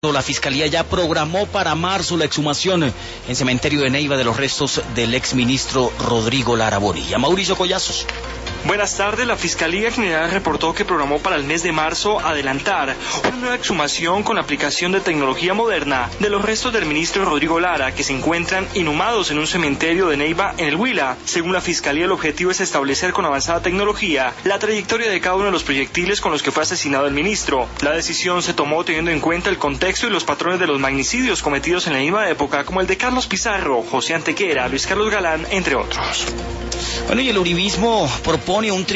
La Fiscalía ya programó para marzo la exhumación en cementerio de Neiva de los restos del exministro Rodrigo Lara Bonilla. Mauricio Collazos. Buenas tardes. La Fiscalía General reportó que programó para el mes de marzo adelantar una nueva exhumación con la aplicación de tecnología moderna de los restos del ministro Rodrigo Lara, que se encuentran inhumados en un cementerio de Neiva en el Huila. Según la Fiscalía, el objetivo es establecer con avanzada tecnología la trayectoria de cada uno de los proyectiles con los que fue asesinado el ministro. La decisión se tomó teniendo en cuenta el contexto y los patrones de los magnicidios cometidos en la misma época, como el de Carlos Pizarro, José Antequera, Luis Carlos Galán, entre otros. Bueno, y el uribismo propone un